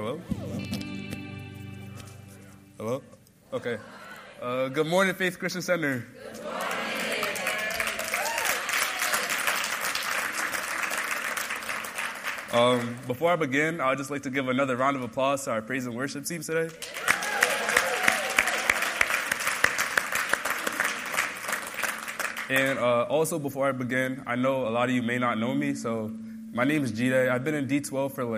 Hello? Hello? Okay. Good morning, Faith Christian Center. Good morning. Before I begin, I would just like to give another round of applause to our praise and worship team today. And also, before I begin, I know a lot of you may not know me, so my name is Jide. I've been in D12 for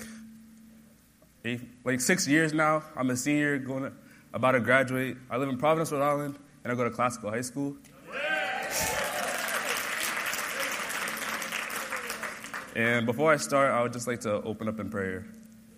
like 6 years now. I'm a senior, about to graduate. I live in Providence, Rhode Island, and I go to Classical High School. And before I start, I would just like to open up in prayer.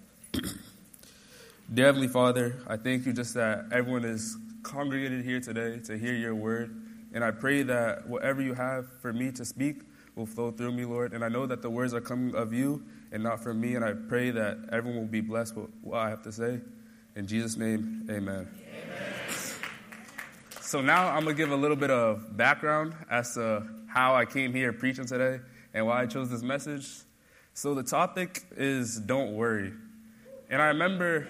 Dear Heavenly Father, I thank you just that everyone is congregated here today to hear your word. And I pray that whatever you have for me to speak will flow through me, Lord. And I know that the words are coming of you and not from me. And I pray that everyone will be blessed with what I have to say. In Jesus' name, amen. So now I'm going to give a little bit of background as to how I came here preaching today and why I chose this message. So the topic is don't worry. And I remember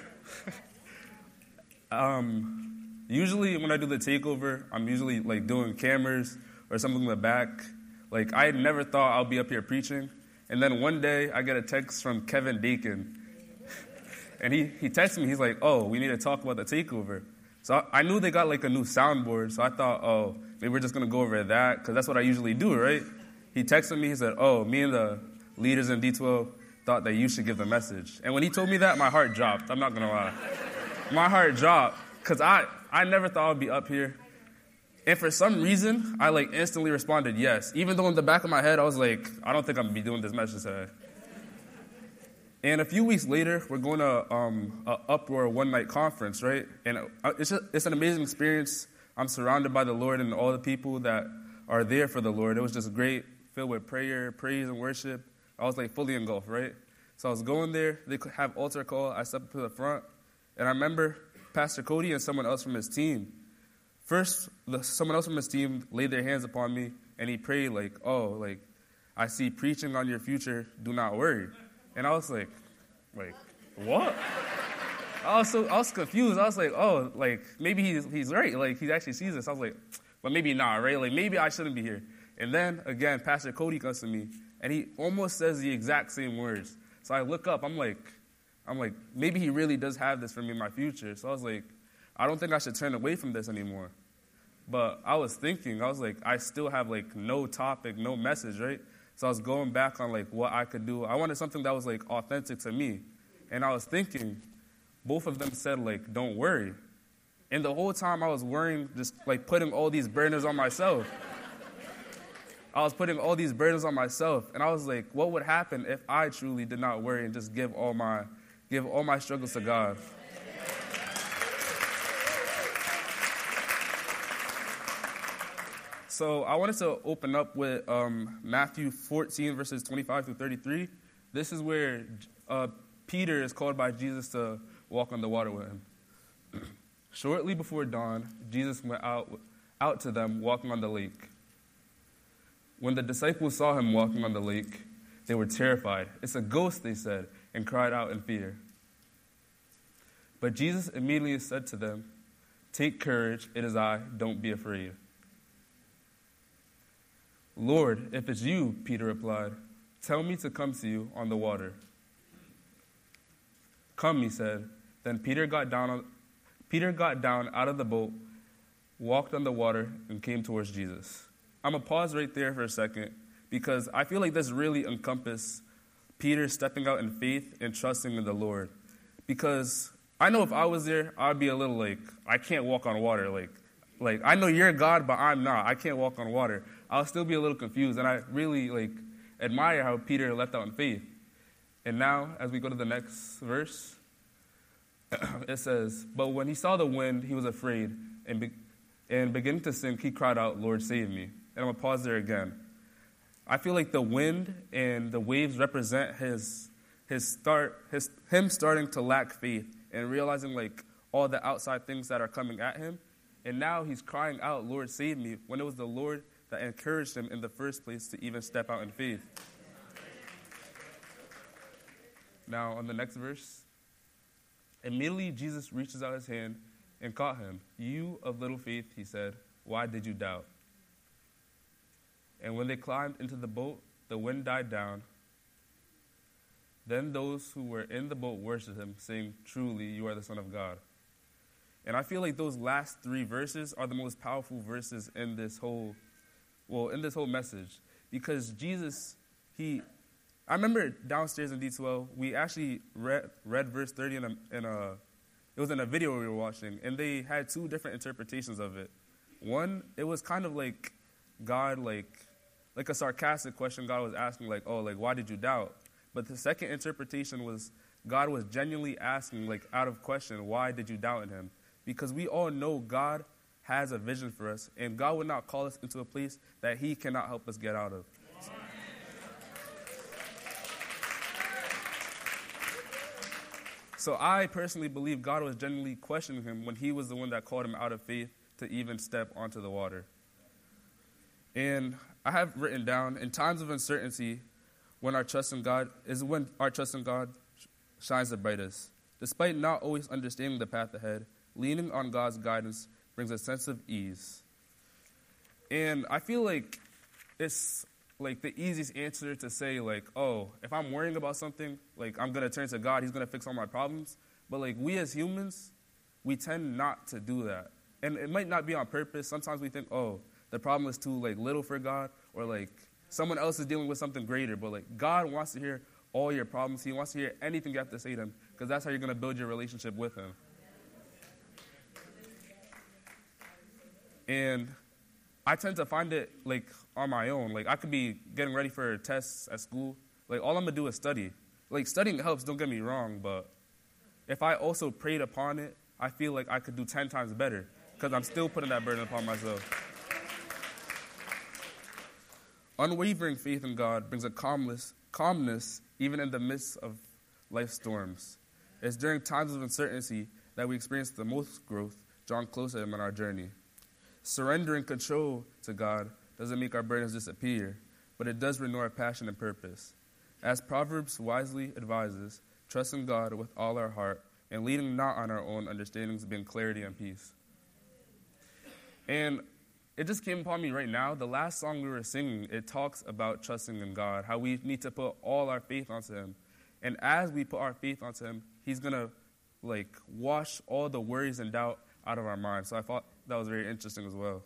usually when I do the takeover, I'm usually like doing cameras or something in the back. Like I never thought I'll be up here preaching. And then one day I get a text from Kevin Dakin. And he texted me, he's like, oh, we need to talk about the takeover. So I knew they got like a new soundboard. So I thought, oh, maybe we're just going to go over that because that's what I usually do, right? He texted me, he said, oh, me and the leaders in D12 thought that you should give the message. And when he told me that, my heart dropped. I'm not going to lie. My heart dropped because I never thought I'd be up here. And for some reason, I like instantly responded yes. Even though in the back of my head, I was like, I don't think I'm going to be doing this message today. And a few weeks later, we're going to a Uproar one-night conference, right? And it's an amazing experience. I'm surrounded by the Lord and all the people that are there for the Lord. It was just great, filled with prayer, praise, and worship. I was like fully engulfed, right? So I was going there. They could have altar call. I stepped up to the front. And I remember Pastor Cody and someone else from his team. First, someone else from his team laid their hands upon me, and he prayed like, oh, like, I see preaching on your future. Do not worry. And I was like, what? I was confused. I was like, oh, like, maybe he's right. Like, he actually sees this. I was like, but maybe not, right? Like, maybe I shouldn't be here. And then, again, Pastor Cody comes to me, and he almost says the exact same words. So I look up. I'm like, maybe he really does have this for me in my future. So I was like, I don't think I should turn away from this anymore. But I was thinking, I was like, I still have, like, no topic, no message, right? So I was going back on, like, what I could do. I wanted something that was, like, authentic to me. And I was thinking, both of them said, like, don't worry. And the whole time I was worrying, just, like, putting all these burdens on myself. I was putting all these burdens on myself. And I was like, what would happen if I truly did not worry and just give all my struggles to God? So I wanted to open up with Matthew 14, verses 25 through 33. This is where Peter is called by Jesus to walk on the water with him. Shortly before dawn, Jesus went out to them walking on the lake. When the disciples saw him walking on the lake, they were terrified. It's a ghost, they said, and cried out in fear. But Jesus immediately said to them, take courage, it is I, don't be afraid. Lord, if it's you, Peter replied, tell me to come to you on the water. Come, he said. Then Peter got down out of the boat, walked on the water, and came towards Jesus. I'm going to pause right there for a second because I feel like this really encompasses Peter stepping out in faith and trusting in the Lord. Because I know if I was there, I'd be a little like, I can't walk on water. Like I know you're God, but I'm not. I can't walk on water. I'll still be a little confused. And I really admire how Peter left out in faith. And now, as we go to the next verse, it says, but when he saw the wind, he was afraid. And beginning to sink, he cried out, Lord, save me. And I'm going to pause there again. I feel like the wind and the waves represent him starting to lack faith and realizing like all the outside things that are coming at him. And now he's crying out, Lord, save me, when it was the Lord that encouraged him in the first place to even step out in faith. Now, on the next verse, Immediately, Jesus reaches out his hand and caught him. "You of little faith," he said, "why did you doubt?" And when they climbed into the boat, the wind died down. Then those who were in the boat worshipped him, saying, "Truly, you are the Son of God." And I feel like those last three verses are the most powerful verses in this whole message. Because Jesus, I remember downstairs in D12, we actually read verse 30 it was in a video we were watching, and they had two different interpretations of it. One, it was kind of like God, like a sarcastic question God was asking, like, "Oh, like, why did you doubt?" But the second interpretation was God was genuinely asking, like, out of question, "Why did you doubt in him?" Because we all know God has a vision for us, and God would not call us into a place that he cannot help us get out of. So I personally believe God was genuinely questioning him when he was the one that called him out of faith to even step onto the water. And I have written down, in times of uncertainty, when our trust in God shines the brightest. Despite not always understanding the path ahead, leaning on God's guidance brings a sense of ease. And I feel like it's like the easiest answer to say, like, "Oh, if I'm worrying about something, like, I'm going to turn to God, he's going to fix all my problems." But like, we as humans, we tend not to do that. And it might not be on purpose. Sometimes we think, "Oh, the problem is too like little for God," or like someone else is dealing with something greater. But like, God wants to hear all your problems. He wants to hear anything you have to say to him, because that's how you're going to build your relationship with him. And I tend to find it, like, on my own. Like, I could be getting ready for tests at school. Like, all I'm going to do is study. Like, studying helps, don't get me wrong, but if I also prayed upon it, I feel like I could do 10 times better, because I'm still putting that burden upon myself. Unwavering faith in God brings a calmness even in the midst of life's storms. It's during times of uncertainty that we experience the most growth, drawn closer to him on our journey. Surrendering control to God doesn't make our burdens disappear, but it does renew our passion and purpose. As Proverbs wisely advises, trust in God with all our heart and leaning not on our own understandings, bring clarity and peace. And it just came upon me right now. The last song we were singing, it talks about trusting in God, how we need to put all our faith onto him. And as we put our faith onto him, he's going to, like, wash all the worries and doubt out of our minds. So I thought that was very interesting as well.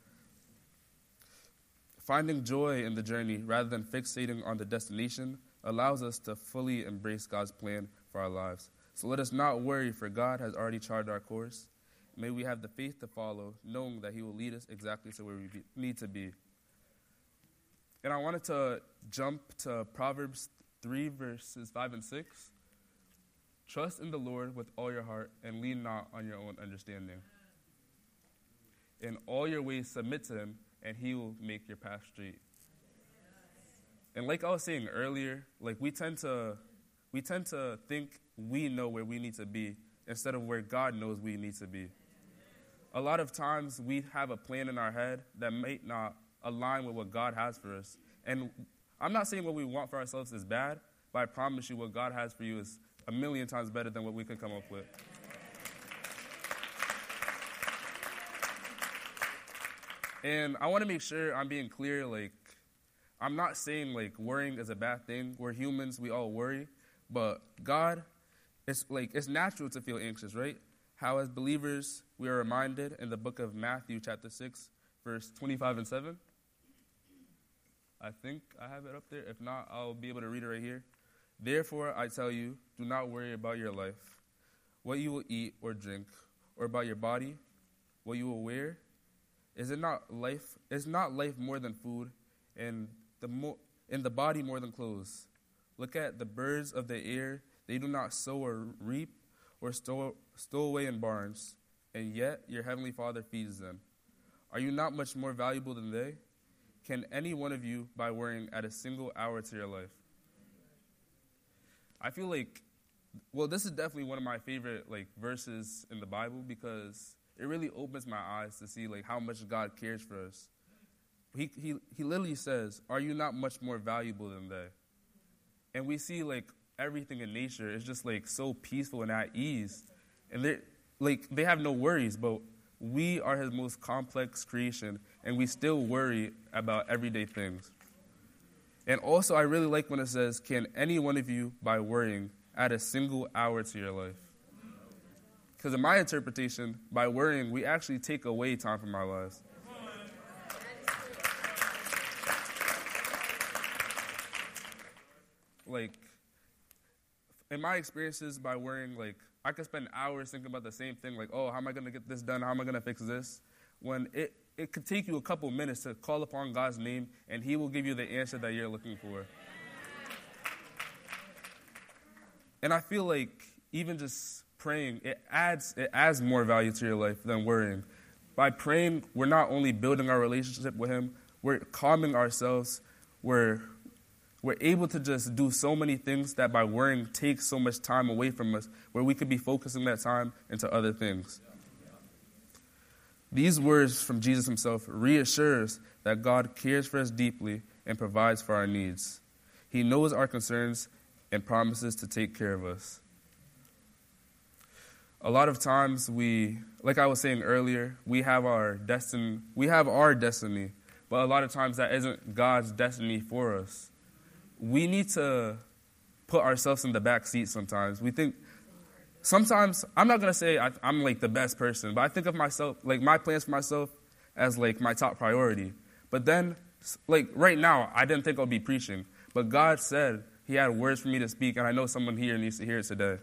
Finding joy in the journey rather than fixating on the destination allows us to fully embrace God's plan for our lives. So let us not worry, for God has already charted our course. May we have the faith to follow, knowing that he will lead us exactly to where we need to be. And I wanted to jump to Proverbs 3, verses 5 and 6. Trust in the Lord with all your heart and lean not on your own understanding. In all your ways submit to him, and he will make your path straight. And like I was saying earlier, like we tend to think we know where we need to be instead of where God knows we need to be. A lot of times we have a plan in our head that might not align with what God has for us. And I'm not saying what we want for ourselves is bad, but I promise you what God has for you is a million times better than what we could come up with. And I want to make sure I'm being clear, like, I'm not saying, like, worrying is a bad thing. We're humans, we all worry. But God, it's natural to feel anxious, right? How as believers, we are reminded in the book of Matthew chapter 6, verse 25 and 7. I think I have it up there. If not, I'll be able to read it right here. Therefore, I tell you, do not worry about your life, what you will eat or drink, or about your body, what you will wear. Is not life more than food, and the body more than clothes? Look at the birds of the air; they do not sow or reap or stow away in barns, and yet your heavenly Father feeds them. Are you not much more valuable than they? Can any one of you, by worrying, add a single hour to your life? I feel like, this is definitely one of my favorite verses in the Bible, because it really opens my eyes to see how much God cares for us. He literally says, "Are you not much more valuable than they?" And we see everything in nature is just so peaceful and at ease. And they have no worries, but we are his most complex creation, and we still worry about everyday things. And also, I really like when it says, can any one of you, by worrying, add a single hour to your life? Because in my interpretation, by worrying, we actually take away time from our lives. Like, in my experiences, by worrying, like, I could spend hours thinking about the same thing, like, oh, how am I going to get this done? How am I going to fix this? When it could take you a couple minutes to call upon God's name, and he will give you the answer that you're looking for. And I feel like even just praying, it adds more value to your life than worrying. By praying, we're not only building our relationship with him, we're calming ourselves, we're able to just do so many things that by worrying takes so much time away from us, where we could be focusing that time into other things. These words from Jesus himself reassure us that God cares for us deeply and provides for our needs. He knows our concerns and promises to take care of us. A lot of times like I was saying earlier, we have our destiny, but a lot of times that isn't God's destiny for us. We need to put ourselves in the back seat sometimes. We think, sometimes, I'm not going to say I'm like the best person, but I think of myself, like my plans for myself as like my top priority. But then, like right now, I didn't think I'd be preaching, but God said he had words for me to speak, and I know someone here needs to hear it today.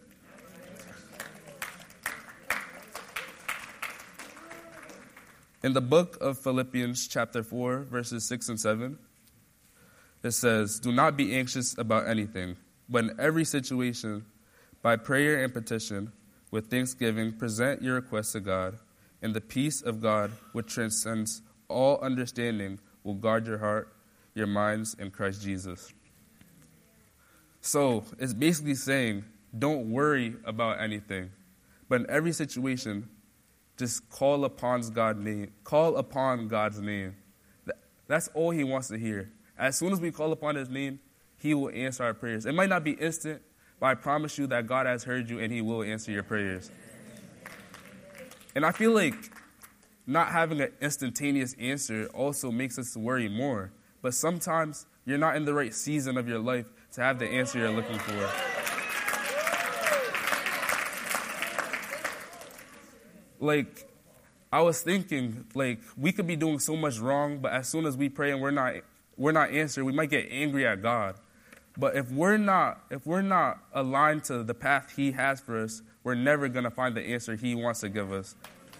In the book of Philippians chapter 4, verses 6 and 7, it says, do not be anxious about anything, but in every situation, by prayer and petition, with thanksgiving, present your requests to God, and the peace of God, which transcends all understanding, will guard your heart, your minds, in Christ Jesus. So, it's basically saying, don't worry about anything, but in every situation, just call upon God's name. Call upon God's name. That's all he wants to hear. As soon as we call upon his name, he will answer our prayers. It might not be instant, but I promise you that God has heard you and he will answer your prayers. And I feel like not having an instantaneous answer also makes us worry more. But sometimes you're not in the right season of your life to have the answer you're looking for. Like, I was thinking, like, we could be doing so much wrong, but as soon as we pray and we're not answered, we might get angry at God. But if we're not aligned to the path he has for us, we're never going to find the answer he wants to give us.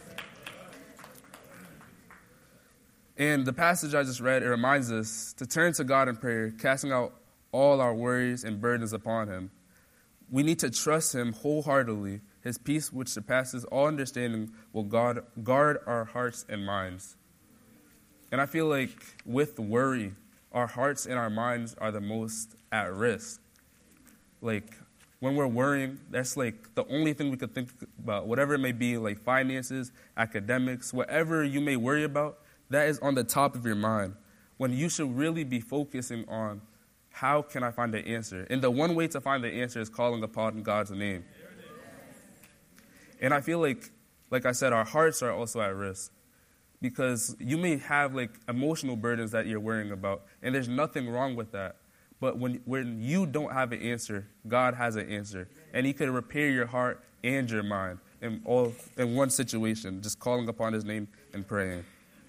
And the passage I just read, it reminds us to turn to God in prayer, casting out all our worries and burdens upon him. We need to trust him wholeheartedly. His peace, which surpasses all understanding, will guard our hearts and minds. And I feel like with worry, our hearts and our minds are the most at risk. Like, when we're worrying, that's like the only thing we could think about, whatever it may be, like finances, academics, whatever you may worry about, that is on the top of your mind. When you should really be focusing on, how can I find the answer? And the one way to find the answer is calling upon God's name. And I feel like I said, our hearts are also at risk. Because you may have like emotional burdens that you're worrying about, and there's nothing wrong with that. But when you don't have an answer, God has an answer. And he could repair your heart and your mind in one situation, just calling upon his name and praying.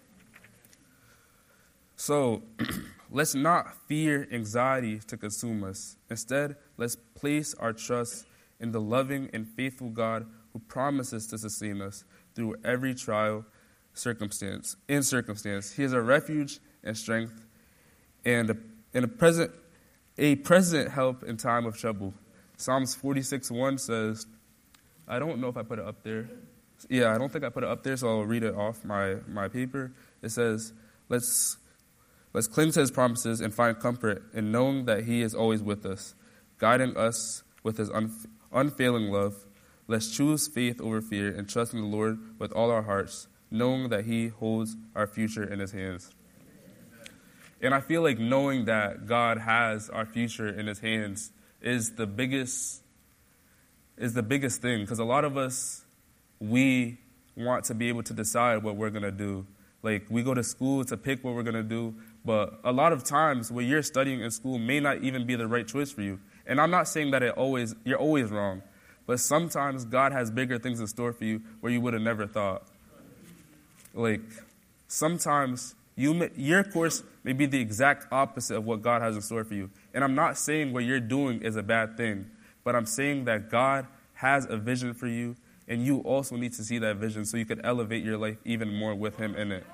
So let's not fear anxiety to consume us. Instead, let's place our trust in the loving and faithful God who promises to sustain us through every trial, circumstance. He is a refuge and strength and a present help in time of trouble. Psalms 46:1 says, I don't know if I put it up there. Yeah, I don't think I put it up there, so I'll read it off my paper. It says, let's cling to his promises and find comfort in knowing that he is always with us, guiding us with his unfailing love. Let's choose faith over fear and trust in the Lord with all our hearts, knowing that he holds our future in his hands. And I feel like knowing that God has our future in his hands is the biggest thing. Because a lot of us, we want to be able to decide what we're going to do. Like, we go to school to pick what we're going to do, but a lot of times what you're studying in school may not even be the right choice for you. And I'm not saying that you're always wrong, but sometimes God has bigger things in store for you where you would have never thought. Like, sometimes your course may be the exact opposite of what God has in store for you. And I'm not saying what you're doing is a bad thing, but I'm saying that God has a vision for you, and you also need to see that vision so you can elevate your life even more with Him in it.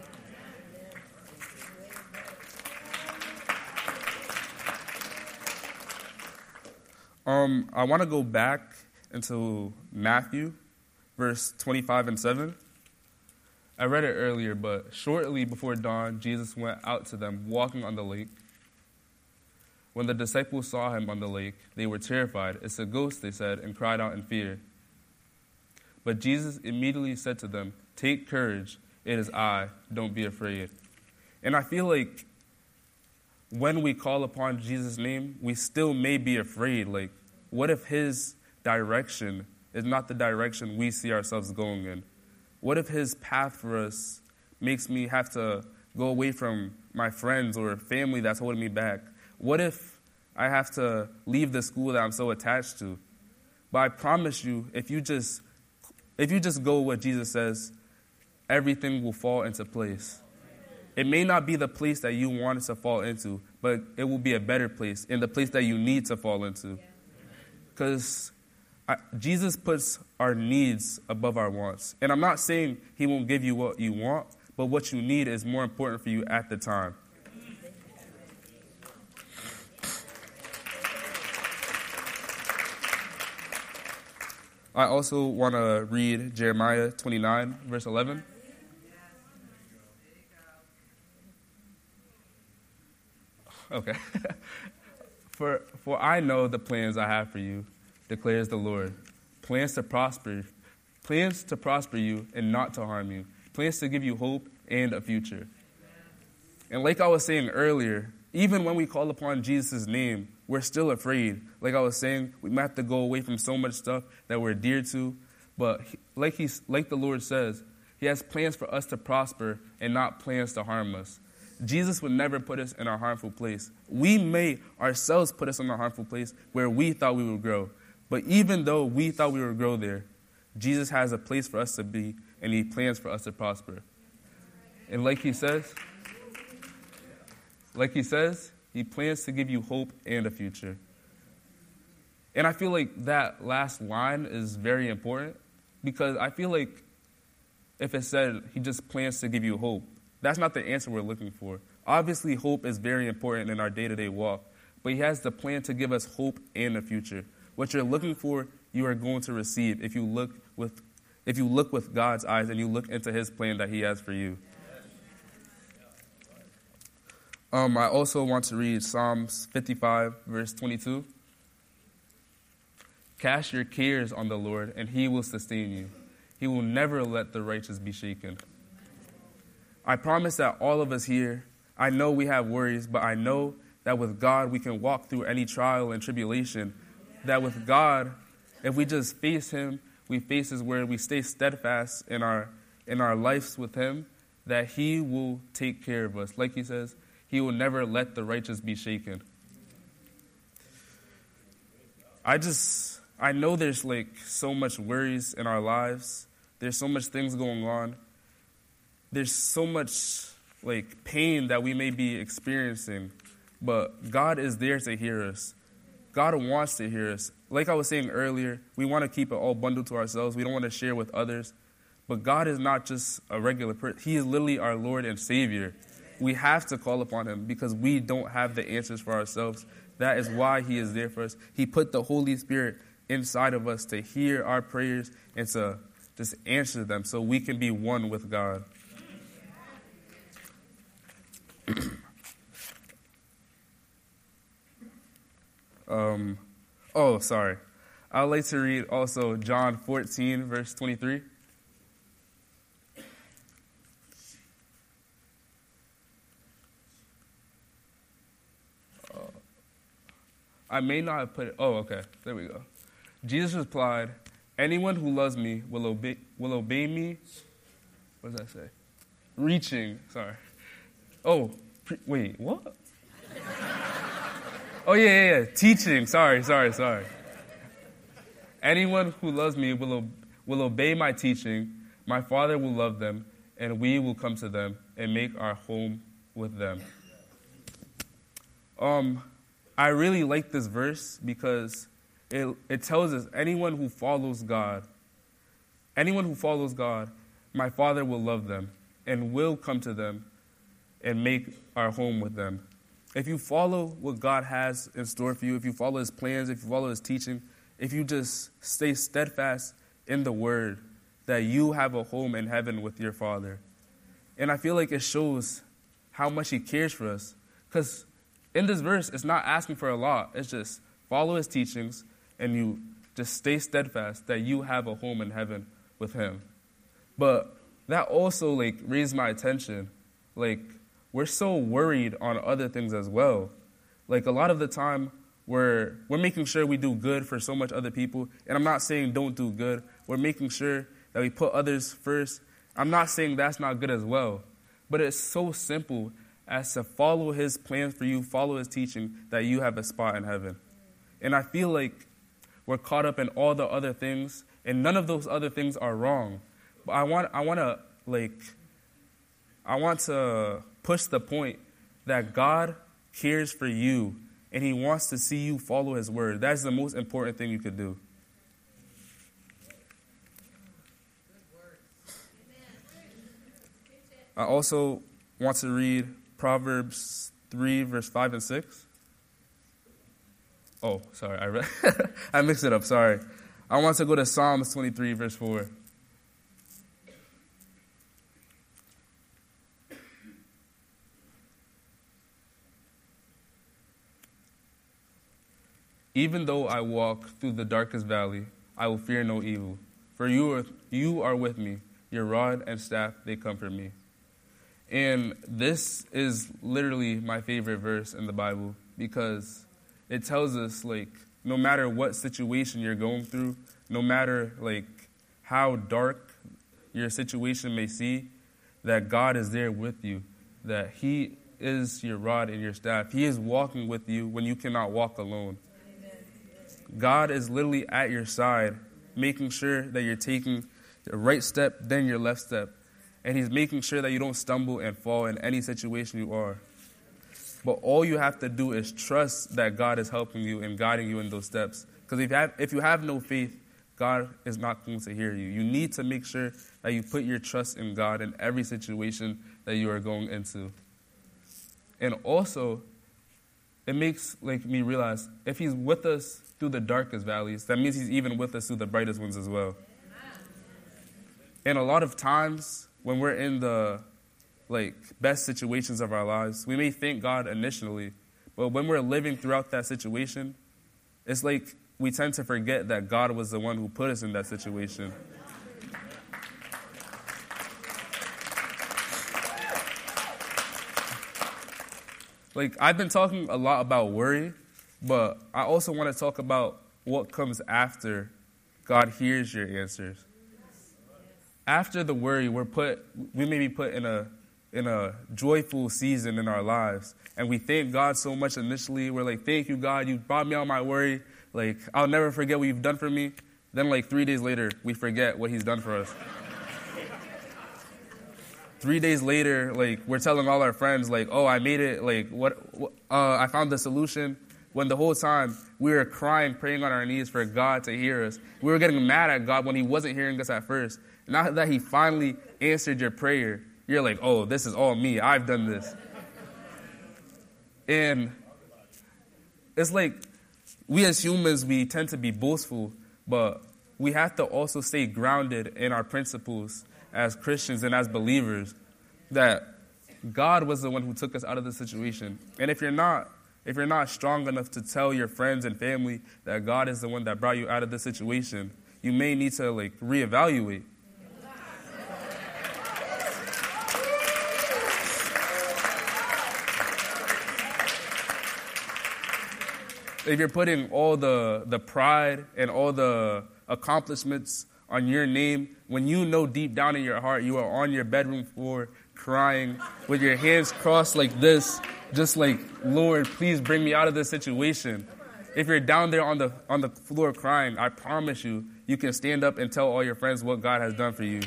I want to go back into Matthew, verse 25 and 7. I read it earlier, but shortly before dawn, Jesus went out to them, walking on the lake. When the disciples saw him on the lake, they were terrified. "It's a ghost," they said, and cried out in fear. But Jesus immediately said to them, "Take courage, it is I, don't be afraid." And I feel like when we call upon Jesus' name, we still may be afraid. Like, what if His direction is not the direction we see ourselves going in? What if His path for us makes me have to go away from my friends or family that's holding me back? What if I have to leave the school that I'm so attached to? But I promise you, if you just go with what Jesus says, everything will fall into place. It may not be the place that you want it to fall into, but it will be a better place, and the place that you need to fall into. Because Jesus puts our needs above our wants. And I'm not saying He won't give you what you want, but what you need is more important for you at the time. I also want to read Jeremiah 29, verse 11. Okay. For I know the plans I have for you, declares the Lord. Plans to prosper you and not to harm you. Plans to give you hope and a future. And like I was saying earlier, even when we call upon Jesus' name, we're still afraid. Like I was saying, we might have to go away from so much stuff that we're dear to. But like the Lord says, He has plans for us to prosper and not plans to harm us. Jesus would never put us in a harmful place. We may ourselves put us in a harmful place where we thought we would grow. But even though we thought we would grow there, Jesus has a place for us to be, and He plans for us to prosper. And like He says, He plans to give you hope and a future. And I feel like that last line is very important, because I feel like if it said He just plans to give you hope, that's not the answer we're looking for. Obviously, hope is very important in our day-to-day walk, but He has the plan to give us hope and a future. What you're looking for, you are going to receive if you look with God's eyes and you look into His plan that He has for you. I also want to read Psalms 55, verse 22. Cast your cares on the Lord, and He will sustain you. He will never let the righteous be shaken. I promise that all of us here, I know we have worries, but I know that with God we can walk through any trial and tribulation. That with God, if we just face Him, we face His word, we stay steadfast in our lives with Him, that He will take care of us. Like He says, He will never let the righteous be shaken. I know there's like so much worries in our lives. There's so much things going on. There's so much like pain that we may be experiencing, but God is there to hear us. God wants to hear us. Like I was saying earlier, we want to keep it all bundled to ourselves. We don't want to share with others. But God is not just a regular person. He is literally our Lord and Savior. We have to call upon Him because we don't have the answers for ourselves. That is why He is there for us. He put the Holy Spirit inside of us to hear our prayers and to just answer them so we can be one with God. Sorry. I would like to read also John 14, verse 23. I may not have put it. Oh, okay. There we go. Jesus replied, Anyone who loves me will obey me. What does that say? Reaching. Sorry. Oh, wait, what? Oh, yeah. Teaching. Sorry. Anyone who loves me will obey my teaching. My Father will love them, and we will come to them and make our home with them. I really like this verse because it tells us anyone who follows God, my Father will love them and will come to them and make our home with them. If you follow what God has in store for you, if you follow His plans, if you follow His teaching, if you just stay steadfast in the Word, that you have a home in heaven with your Father. And I feel like it shows how much He cares for us. Because in this verse, it's not asking for a lot. It's just follow His teachings and you just stay steadfast that you have a home in heaven with Him. But that also raised my attention. We're so worried on other things as well. A lot of the time, we're making sure we do good for so much other people. And I'm not saying don't do good. We're making sure that we put others first. I'm not saying that's not good as well. But it's so simple as to follow His plans for you, follow His teaching, that you have a spot in heaven. And I feel like we're caught up in all the other things, and none of those other things are wrong. But I want to push the point that God cares for you, and He wants to see you follow His word. That's the most important thing you could do. I also want to read Proverbs 3, verse 5 and 6. Oh, sorry, I mixed it up, sorry. I want to go to Psalms 23, verse 4. Even though I walk through the darkest valley, I will fear no evil. For you are with me. Your rod and staff, they comfort me. And this is literally my favorite verse in the Bible because it tells us, no matter what situation you're going through, no matter, how dark your situation may seem, that God is there with you, that He is your rod and your staff. He is walking with you when you cannot walk alone. God is literally at your side, making sure that you're taking the right step, then your left step. And He's making sure that you don't stumble and fall in any situation you are. But all you have to do is trust that God is helping you and guiding you in those steps. Because if you have no faith, God is not going to hear you. You need to make sure that you put your trust in God in every situation that you are going into. And also, it makes me realize if He's with us through the darkest valleys, that means He's even with us through the brightest ones as well. And a lot of times when we're in the best situations of our lives, we may thank God initially, but when we're living throughout that situation, it's we tend to forget that God was the one who put us in that situation. I've been talking a lot about worry, but I also want to talk about what comes after God hears your answers. After the worry, we may be put in a joyful season in our lives, and we thank God so much initially. We're thank you, God, you brought me out of my worry. I'll never forget what you've done for me. Then 3 days later, we forget what He's done for us. 3 days later, we're telling all our friends, oh, I made it, I found the solution. When the whole time we were crying, praying on our knees for God to hear us. We were getting mad at God when He wasn't hearing us at first. Now that He finally answered your prayer, you're oh, this is all me. I've done this. And it's we as humans, we tend to be boastful, but we have to also stay grounded in our principles as Christians and as believers, that God was the one who took us out of the situation. And if you're not strong enough to tell your friends and family that God is the one that brought you out of the situation, you may need to reevaluate. If you're putting all the pride and all the accomplishments on your name, when you know deep down in your heart you are on your bedroom floor crying with your hands crossed like this, just like, Lord, please bring me out of this situation. If you're down there on the floor crying, I promise you, you can stand up and tell all your friends what God has done for you.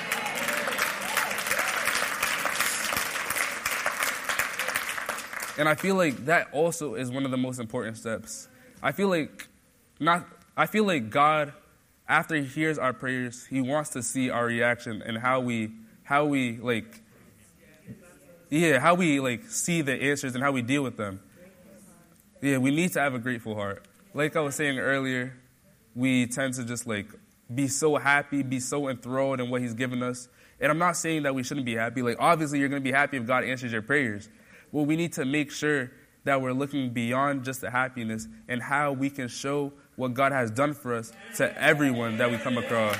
And I feel like that also is one of the most important steps. I feel like God, after he hears our prayers, he wants to see our reaction and how we see the answers and how we deal with them. Yeah, we need to have a grateful heart. Like I was saying earlier, we tend to just be so happy, be so enthralled in what he's given us. And I'm not saying that we shouldn't be happy. Obviously you're going to be happy if God answers your prayers. Well, we need to make sure that we're looking beyond just the happiness and how we can show what God has done for us to everyone that we come across.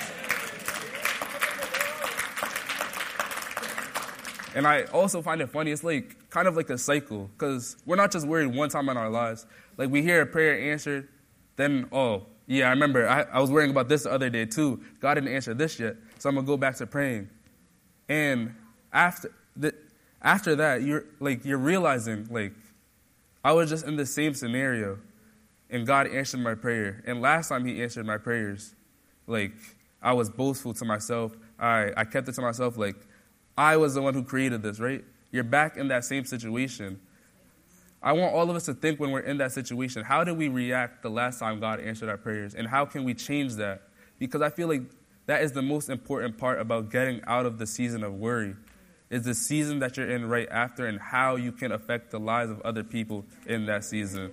And I also find it funny, it's kind of like a cycle, because we're not just worried one time in our lives. We hear a prayer answered, then, oh, yeah, I remember, I was worrying about this the other day too. God didn't answer this yet, so I'm going to go back to praying. And after that, you're realizing, I was just in the same scenario, and God answered my prayer. And last time he answered my prayers, I was boastful to myself. I kept it to myself, I was the one who created this, right? You're back in that same situation. I want all of us to think when we're in that situation, how did we react the last time God answered our prayers? And how can we change that? Because I feel like that is the most important part about getting out of the season of worry, is the season that you're in right after and how you can affect the lives of other people in that season.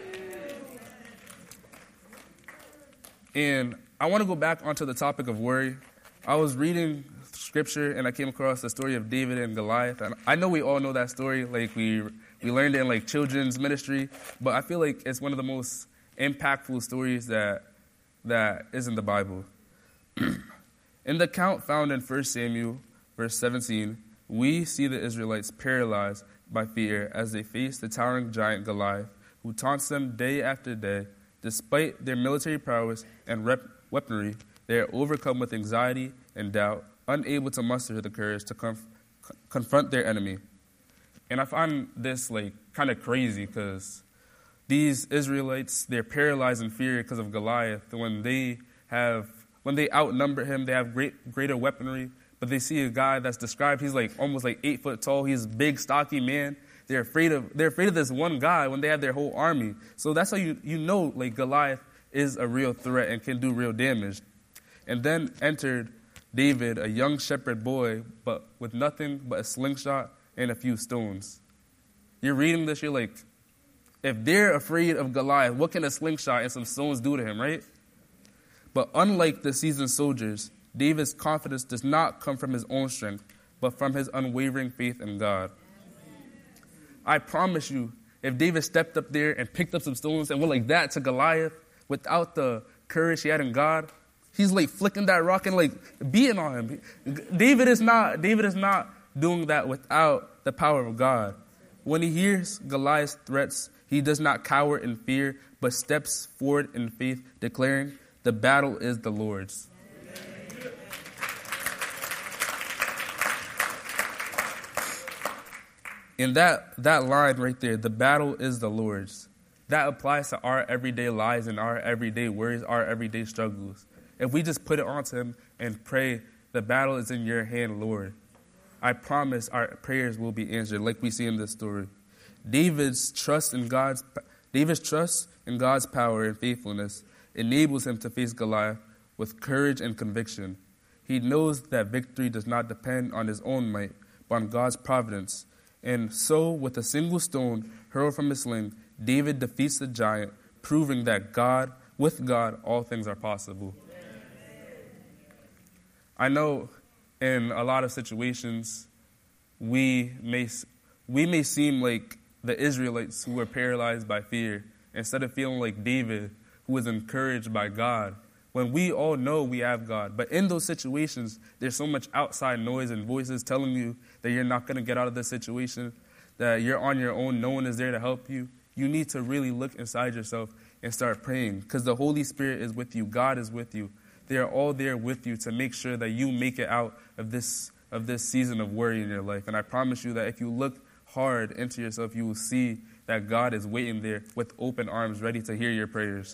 And I want to go back onto the topic of worry. I was reading scripture and I came across the story of David and Goliath. And I know we all know that story. We learned it in children's ministry, but I feel like it's one of the most impactful stories that is in the Bible. In the account found in 1 Samuel, verse 17, we see the Israelites paralyzed by fear as they face the towering giant Goliath, who taunts them day after day. Despite their military prowess and weaponry, they are overcome with anxiety and doubt, unable to muster the courage to confront their enemy. And I find this kind of crazy, because these Israelites, they're paralyzed in fear because of Goliath. When they outnumber him, they have greater weaponry, but they see a guy that's described, he's almost 8 foot tall, he's a big, stocky man. They're afraid of this one guy when they have their whole army. So that's how you know Goliath is a real threat and can do real damage. And then entered David, a young shepherd boy, but with nothing but a slingshot and a few stones. You're reading this, you're like, if they're afraid of Goliath, what can a slingshot and some stones do to him, right? But unlike the seasoned soldiers, David's confidence does not come from his own strength, but from his unwavering faith in God. I promise you, if David stepped up there and picked up some stones and went like that to Goliath without the courage he had in God, he's flicking that rock and beating on him. David is not doing that without the power of God. When he hears Goliath's threats, he does not cower in fear, but steps forward in faith, declaring, "The battle is the Lord's." And that line right there, "the battle is the Lord's," that applies to our everyday lives and our everyday worries, our everyday struggles. If we just put it onto him and pray, "The battle is in your hand, Lord," I promise our prayers will be answered, like we see in this story. David's trust in God's power and faithfulness enables him to face Goliath with courage and conviction. He knows that victory does not depend on his own might, but on God's providence. And so, with a single stone hurled from his sling, David defeats the giant, proving that with God, all things are possible. I know in a lot of situations, we may seem like the Israelites who were paralyzed by fear, instead of feeling like David, who was encouraged by God, when we all know we have God. But in those situations, there's so much outside noise and voices telling you that you're not going to get out of this situation, that you're on your own, no one is there to help you. You need to really look inside yourself and start praying, because the Holy Spirit is with you. God is with you. They are all there with you to make sure that you make it out of this season of worry in your life. And I promise you that if you look hard into yourself, you will see that God is waiting there with open arms, ready to hear your prayers.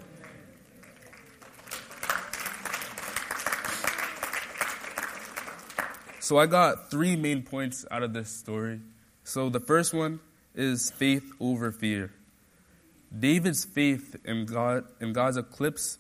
So I got 3 main points out of this story. So the first one is faith over fear. David's faith in God eclipses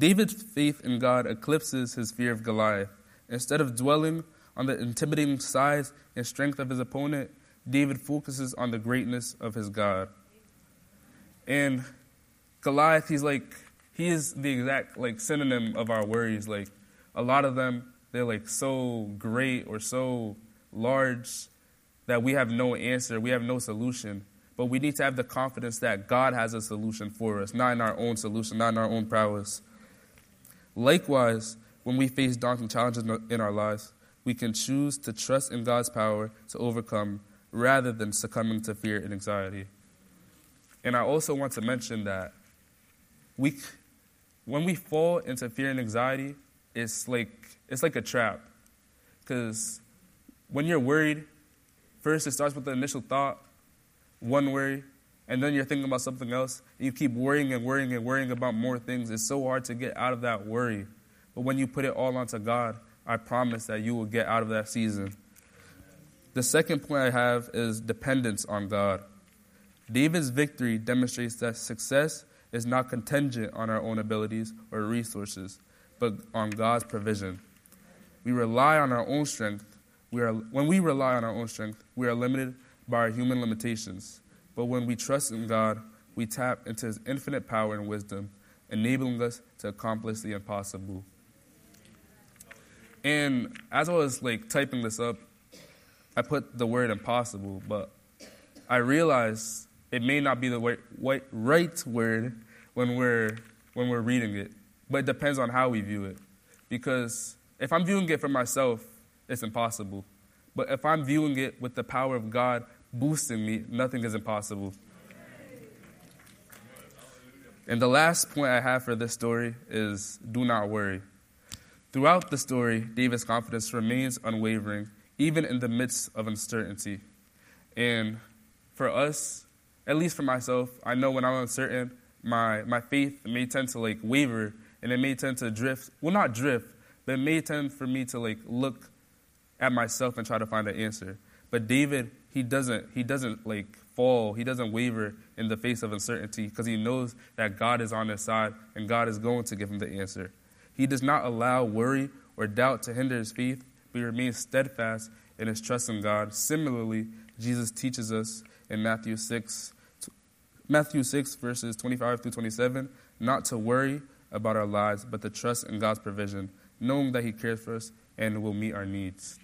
his fear of Goliath. Instead of dwelling on the intimidating size and strength of his opponent, David focuses on the greatness of his God. And Goliath, he is the exact synonym of our worries. Like, a lot of them, they're so great or so large that we have no answer, we have no solution. But we need to have the confidence that God has a solution for us, not in our own solution, not in our own prowess. Likewise, when we face daunting challenges in our lives, we can choose to trust in God's power to overcome rather than succumbing to fear and anxiety. And I also want to mention that when we fall into fear and anxiety, it's like a trap. Because when you're worried, first it starts with the initial thought, one worry, and then you're thinking about something else, and you keep worrying and worrying and worrying about more things. It's so hard to get out of that worry. But when you put it all onto God, I promise that you will get out of that season. The second point I have is dependence on God. David's victory demonstrates that success is not contingent on our own abilities or resources, but on God's provision. We rely on our own strength. When we rely on our own strength, we are limited by our human limitations. But when we trust in God, we tap into His infinite power and wisdom, enabling us to accomplish the impossible. And as I was typing this up, I put the word impossible, but I realized it may not be the right word when we're reading it. But it depends on how we view it. Because if I'm viewing it for myself, it's impossible. But if I'm viewing it with the power of God boosting me, nothing is impossible. And the last point I have for this story is do not worry. Throughout the story, David's confidence remains unwavering, even in the midst of uncertainty. And for us, at least for myself, I know when I'm uncertain, my faith may tend to waver, and it may tend to drift. Well, not drift, but it may tend for me to look at myself and try to find an answer. But David, he doesn't fall. He doesn't waver in the face of uncertainty because he knows that God is on his side and God is going to give him the answer. He does not allow worry or doubt to hinder his faith, but he remains steadfast in his trust in God. Similarly, Jesus teaches us in Matthew 6 verses 25 through 27, not to worry about our lives, but to trust in God's provision, knowing that He cares for us and will meet our needs.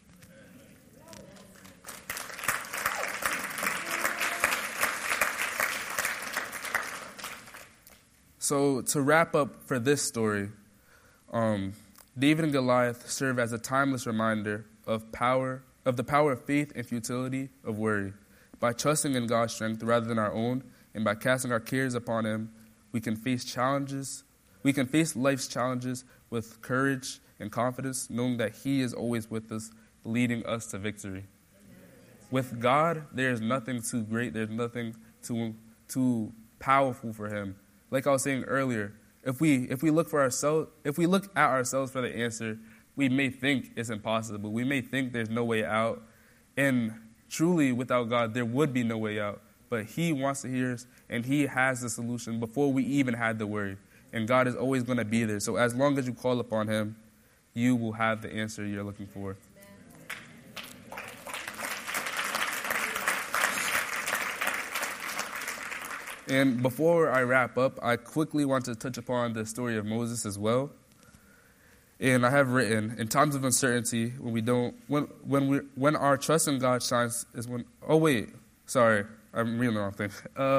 So to wrap up for this story, David and Goliath serve as a timeless reminder of the power of faith and futility of worry. By trusting in God's strength rather than our own, and by casting our cares upon Him, we can face life's challenges with courage and confidence, knowing that He is always with us, leading us to victory. With God, there is nothing too great. There's nothing too powerful for Him. Like I was saying earlier, if we look at ourselves for the answer, we may think it's impossible. We may think there's no way out. And truly, without God, there would be no way out. But He wants to hear us, and He has the solution before we even had the worry. And God is always going to be there. So as long as you call upon Him, you will have the answer you're looking for. And before I wrap up, I quickly want to touch upon the story of Moses as well. And I have written, in times of uncertainty, when our trust in God shines is when, oh wait, sorry, I'm reading the wrong thing.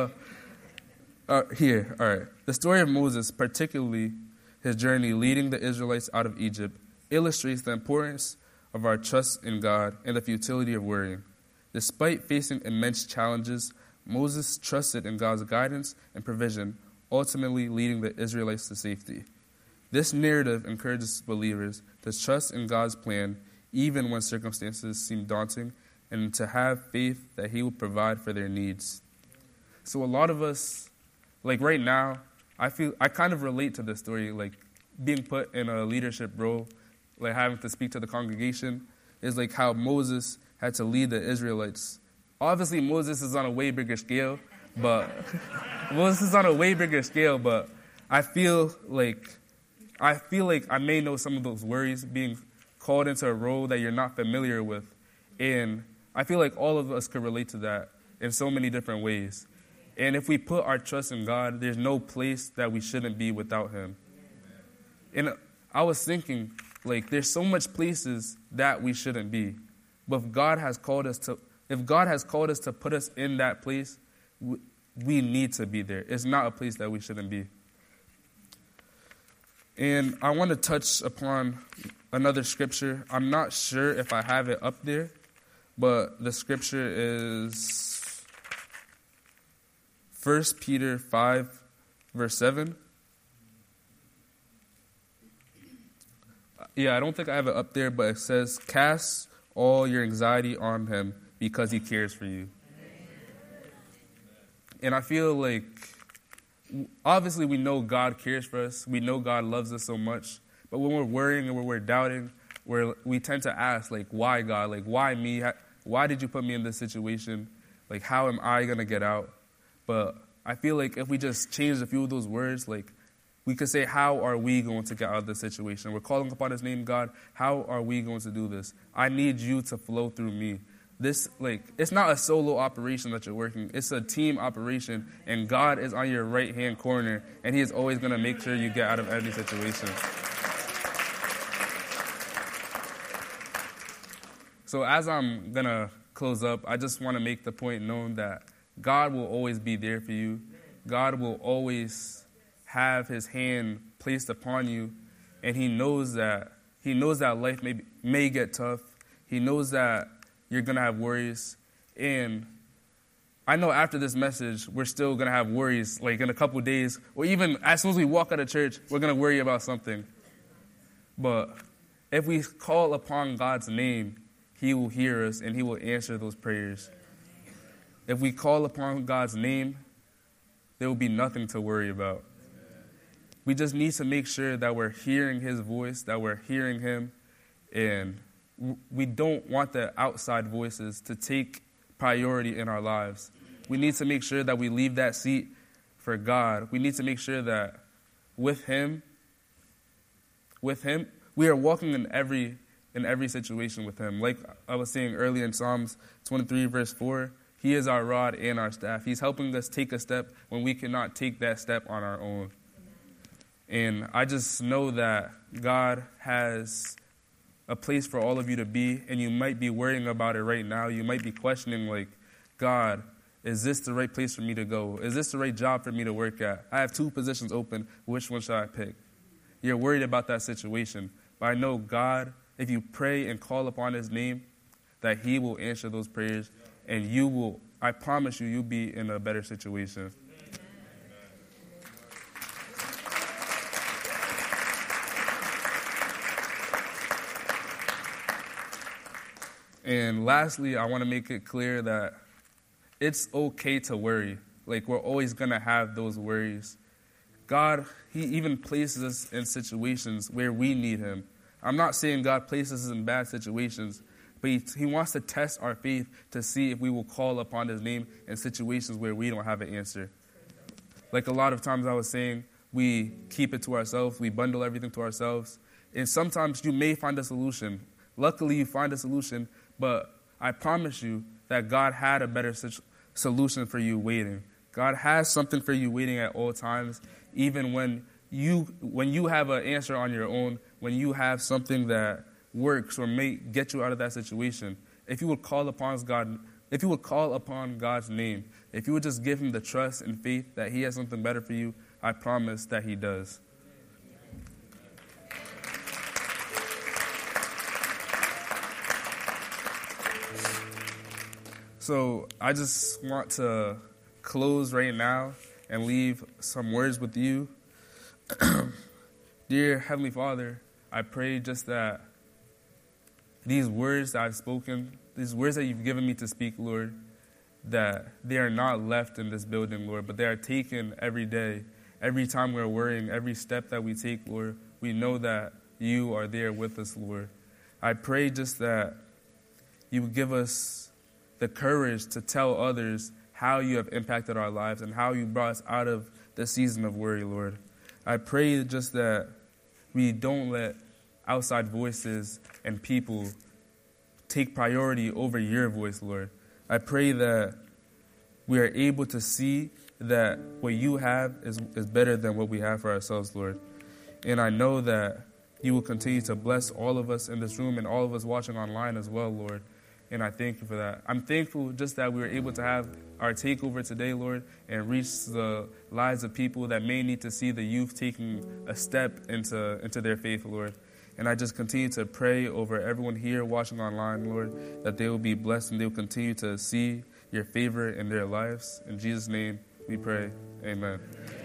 Here, all right. The story of Moses, particularly his journey leading the Israelites out of Egypt, illustrates the importance of our trust in God and the futility of worrying. Despite facing immense challenges, Moses trusted in God's guidance and provision, ultimately leading the Israelites to safety. This narrative encourages believers to trust in God's plan even when circumstances seem daunting, and to have faith that he will provide for their needs. So a lot of us, like right now, I kind of relate to this story, like being put in a leadership role, like having to speak to the congregation, is like how Moses had to lead the Israelites. Obviously, Moses is on a way bigger scale, but I feel like I may know some of those worries, being called into a role that you're not familiar with. And I feel like all of us could relate to that in so many different ways. And if we put our trust in God, there's no place that we shouldn't be without him. And I was thinking, like, there's so much places that we shouldn't be. But if God has called us to put us in that place, we need to be there. It's not a place that we shouldn't be. And I want to touch upon another scripture. I'm not sure if I have it up there, but the scripture is 1 Peter 5, verse 7. Yeah, I don't think I have it up there, but it says, "Cast all your anxiety on him because he cares for you." And I feel like, obviously we know God cares for us. We know God loves us so much. But when we're worrying and when we're doubting, we tend to ask, like, why God? Like, why me? Why did you put me in this situation? Like, how am I going to get out? But I feel like if we just change a few of those words, like, we could say, how are we going to get out of this situation? We're calling upon his name, God. How are we going to do this? I need you to flow through me. This, like, it's not a solo operation that you're working. It's a team operation, and God is on your right-hand corner, and he is always going to make sure you get out of any situation. So as I'm going to close up, I just want to make the point known that God will always be there for you. God will always have his hand placed upon you, and he knows that life may get tough. He knows that you're going to have worries. And I know after this message, we're still going to have worries, like in a couple of days, or even as soon as we walk out of church, we're going to worry about something. But if we call upon God's name, he will hear us and he will answer those prayers. If we call upon God's name, there will be nothing to worry about. We just need to make sure that we're hearing his voice, that we're hearing him, and we don't want the outside voices to take priority in our lives. We need to make sure that we leave that seat for God. We need to make sure that with him, we are walking in every situation with him. Like I was saying earlier in Psalms 23, verse 4, he is our rod and our staff. He's helping us take a step when we cannot take that step on our own. And I just know that God has a place for all of you to be, and you might be worrying about it right now. You might be questioning, like, God, is this the right place for me to go? Is this the right job for me to work at? I have 2 positions open. Which one should I pick? You're worried about that situation. But I know God, if you pray and call upon his name, that he will answer those prayers, and I promise you'll be in a better situation. And lastly, I want to make it clear that it's okay to worry. Like, we're always going to have those worries. God, he even places us in situations where we need him. I'm not saying God places us in bad situations, but he wants to test our faith to see if we will call upon his name in situations where we don't have an answer. Like a lot of times I was saying, we keep it to ourselves, we bundle everything to ourselves, and sometimes you may find a solution. Luckily, you find a solution, but I promise you that God had a better solution for you waiting. God has something for you waiting at all times, even when you have an answer on your own, when you have something that works or may get you out of that situation. If you would call upon God's name, if you would just give him the trust and faith that he has something better for you, I promise that he does. So I just want to close right now and leave some words with you. Dear Heavenly Father, I pray just that these words that I've spoken, these words that you've given me to speak, Lord, that they are not left in this building, Lord, but they are taken every day. Every time we're worrying, every step that we take, Lord, we know that you are there with us, Lord. I pray just that you would give us the courage to tell others how you have impacted our lives and how you brought us out of the season of worry, Lord. I pray just that we don't let outside voices and people take priority over your voice, Lord. I pray that we are able to see that what you have is better than what we have for ourselves, Lord. And I know that you will continue to bless all of us in this room and all of us watching online as well, Lord. And I thank you for that. I'm thankful just that we were able to have our takeover today, Lord, and reach the lives of people that may need to see the youth taking a step into their faith, Lord. And I just continue to pray over everyone here watching online, Lord, that they will be blessed and they will continue to see your favor in their lives. In Jesus' name we pray. Amen.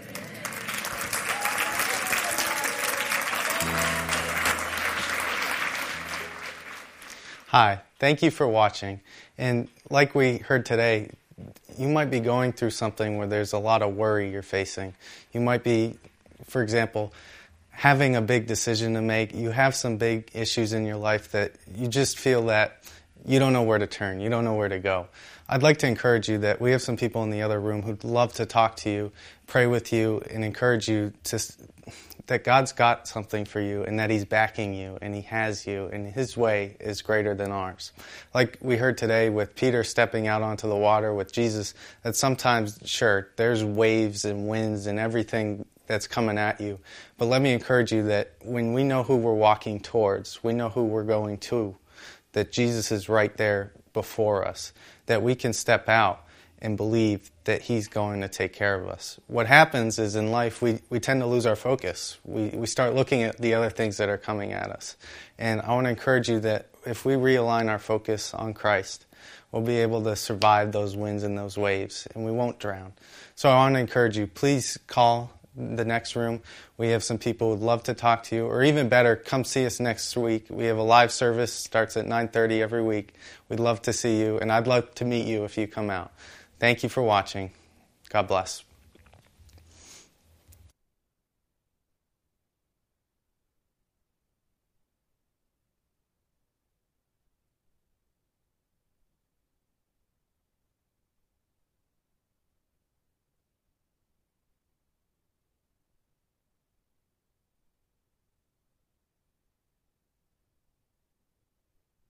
Hi, thank you for watching. And like we heard today, you might be going through something where there's a lot of worry you're facing. You might be, for example, having a big decision to make. You have some big issues in your life that you just feel that you don't know where to turn. You don't know where to go. I'd like to encourage you that we have some people in the other room who'd love to talk to you, pray with you, and encourage you that God's got something for you and that He's backing you and He has you and His way is greater than ours. Like we heard today with Peter stepping out onto the water with Jesus, that sometimes, sure, there's waves and winds and everything that's coming at you. But let me encourage you that when we know who we're walking towards, we know who we're going to, that Jesus is right there before us, that we can step out and believe that He's going to take care of us. What happens is in life, we tend to lose our focus. We start looking at the other things that are coming at us. And I want to encourage you that if we realign our focus on Christ, we'll be able to survive those winds and those waves, and we won't drown. So I want to encourage you, please call the next room. We have some people who would love to talk to you, or even better, come see us next week. We have a live service, starts at 9:30 every week. We'd love to see you, and I'd love to meet you if you come out. Thank you for watching. God bless.